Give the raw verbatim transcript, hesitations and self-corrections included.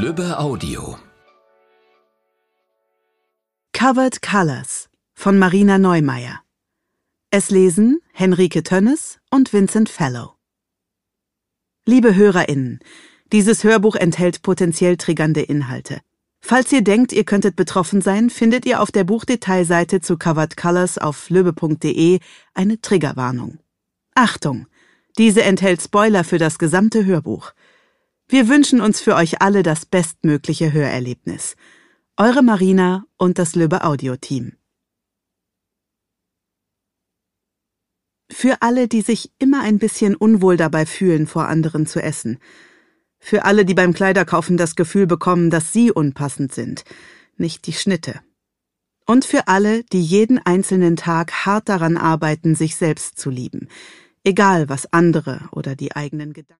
Lübbe Audio. Covered Colors von Marina Neumeier. Es lesen Henrike Tönnes und Vincent Fellow. Liebe HörerInnen, dieses Hörbuch enthält potenziell triggernde Inhalte. Falls ihr denkt, ihr könntet betroffen sein, findet ihr auf der Buchdetailseite zu Covered Colors auf lübbe punkt de eine Triggerwarnung. Achtung! Diese enthält Spoiler für das gesamte Hörbuch. Wir wünschen uns für euch alle das bestmögliche Hörerlebnis. Eure Marina und das Lübbe Audio-Team. Für alle, die sich immer ein bisschen unwohl dabei fühlen, vor anderen zu essen. Für alle, die beim Kleiderkaufen das Gefühl bekommen, dass sie unpassend sind, nicht die Schnitte. Und für alle, die jeden einzelnen Tag hart daran arbeiten, sich selbst zu lieben, egal was andere oder die eigenen Gedanken